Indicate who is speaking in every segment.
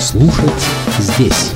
Speaker 1: Слушать здесь.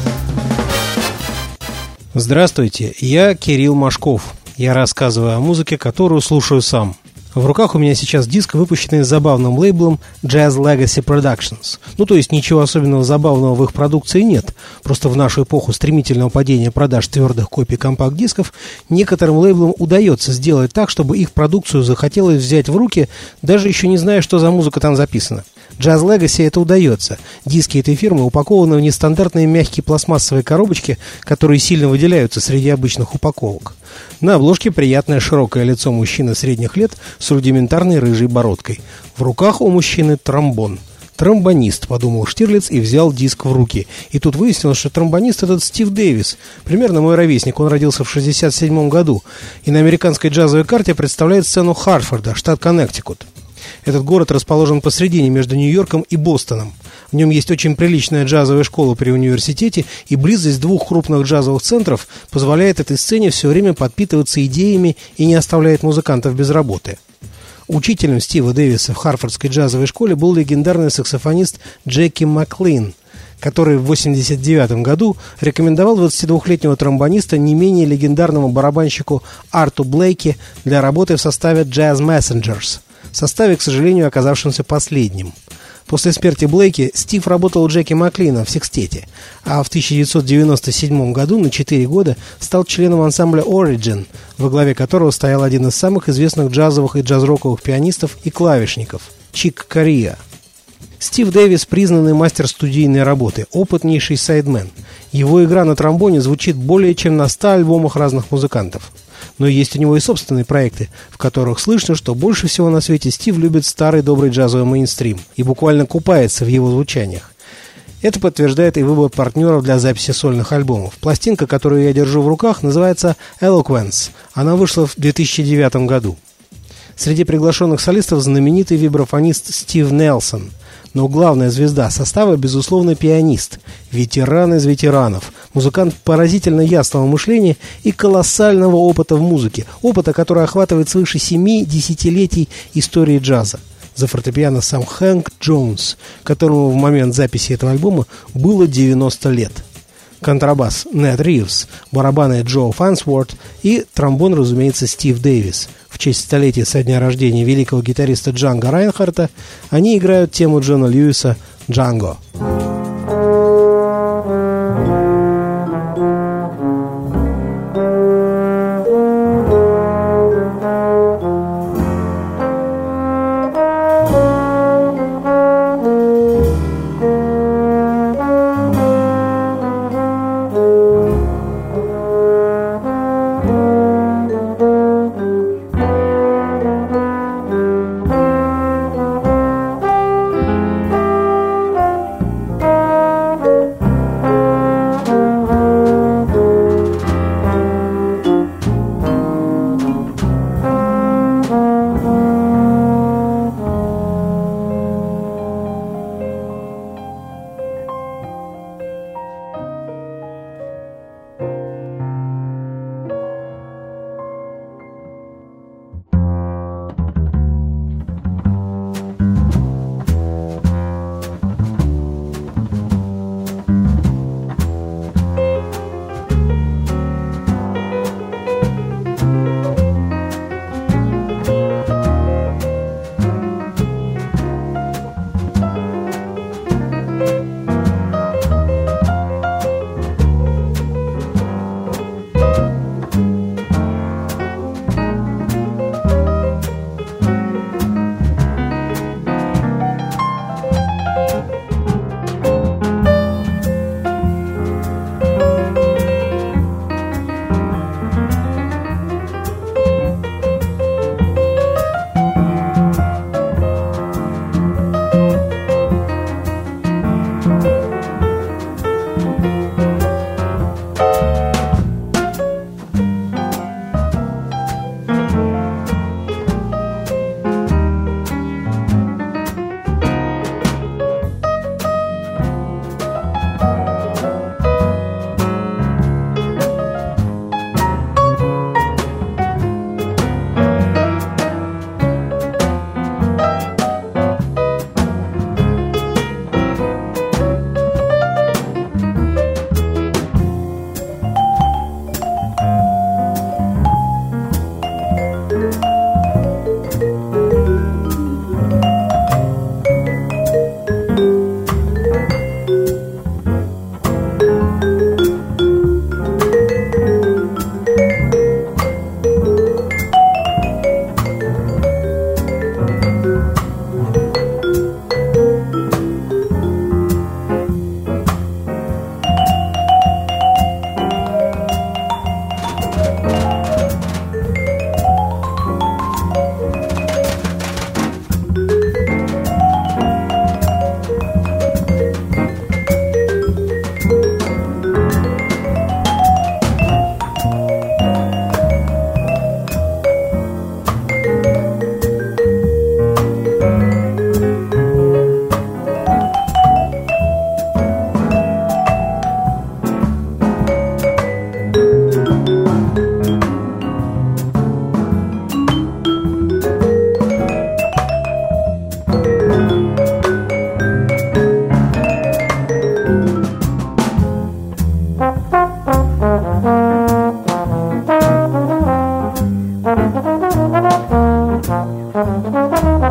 Speaker 1: Здравствуйте, я Кирилл Машков. Я рассказываю о музыке, которую слушаю сам. В руках у меня сейчас диск, выпущенный забавным лейблом Jazz Legacy Productions. То есть ничего особенного забавного в их продукции нет. Просто в нашу эпоху стремительного падения продаж твердых копий компакт-дисков некоторым лейблам удается сделать так, чтобы их продукцию захотелось взять в руки, даже еще не зная, что за музыка там записана. Jazz Legacy это удается. Диски этой фирмы упакованы в нестандартные мягкие пластмассовые коробочки, которые сильно выделяются среди обычных упаковок. На обложке приятное широкое лицо мужчины средних лет с рудиментарной рыжей бородкой. В руках у мужчины тромбон. «Тромбонист», — подумал Штирлиц и взял диск в руки. И тут выяснилось, что тромбонист этот Стив Дэвис. Примерно мой ровесник, он родился в 1967 году. И на американской джазовой карте представляет сцену Хартфорда, штат Коннектикут. Этот город расположен посредине между Нью-Йорком и Бостоном. В нем есть очень приличная джазовая школа при университете, и близость двух крупных джазовых центров позволяет этой сцене все время подпитываться идеями и не оставляет музыкантов без работы. Учителем Стива Дэвиса в Харфордской джазовой школе был легендарный саксофонист Джеки Маклин, который в 1989 году рекомендовал 22-летнего тромбониста не менее легендарному барабанщику Арту Блейки для работы в составе Jazz Messengers, составе, к сожалению, оказавшемся последним. После смерти Блейки Стив работал у Джеки Маклина в секстете, а в 1997 году на 4 года стал членом ансамбля Origin, во главе которого стоял один из самых известных джазовых и джаз-роковых пианистов и клавишников – Чик Кориа. Стив Дэвис – признанный мастер студийной работы, опытнейший сайдмен. Его игра на тромбоне звучит более чем на 100 альбомах разных музыкантов. Но есть у него и собственные проекты, в которых слышно, что больше всего на свете Стив любит старый добрый джазовый мейнстрим и буквально купается в его звучаниях. Это подтверждает и выбор партнеров для записи сольных альбомов. Пластинка, которую я держу в руках, называется «Eloquence». Она вышла в 2009 году. Среди приглашенных солистов знаменитый вибрафонист Стив Нелсон. Но главная звезда состава, безусловно, пианист, ветеран из ветеранов, музыкант поразительно ясного мышления и колоссального опыта в музыке, опыта, который охватывает свыше 7 десятилетий истории джаза. За фортепиано сам Хэнк Джонс, которому в момент записи этого альбома было 90 лет. Контрабас Нед Ривз, барабаны Джо Фансворт и тромбон, разумеется, Стив Дэвис. В честь столетия со дня рождения великого гитариста Джанго Райнхарта они играют тему Джона Льюиса «Джанго».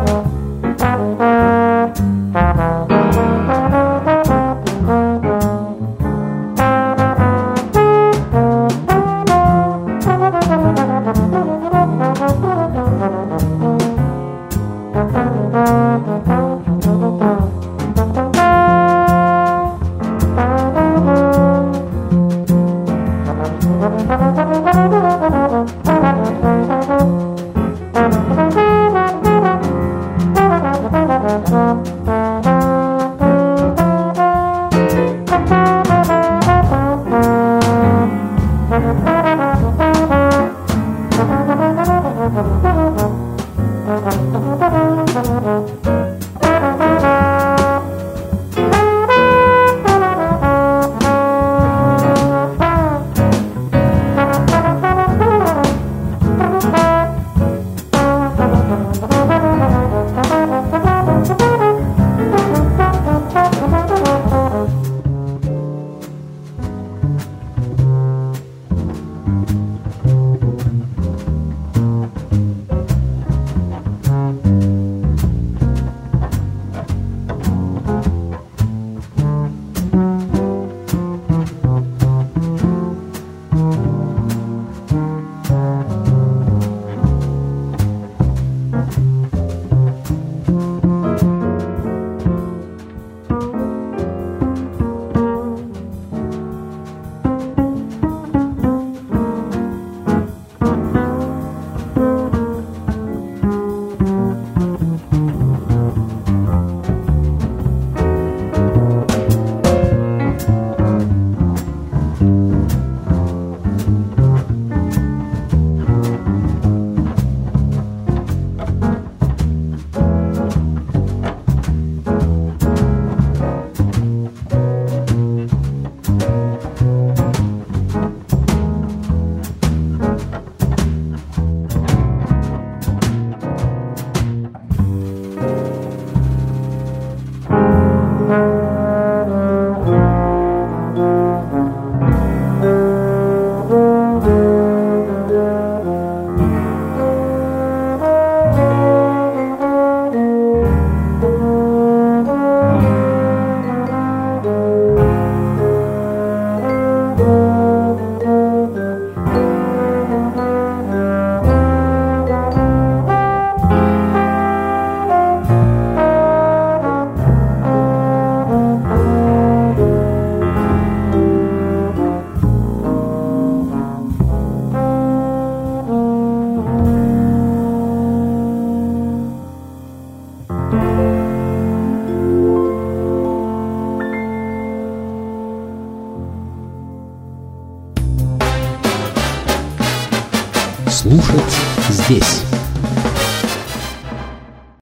Speaker 2: Слушать здесь.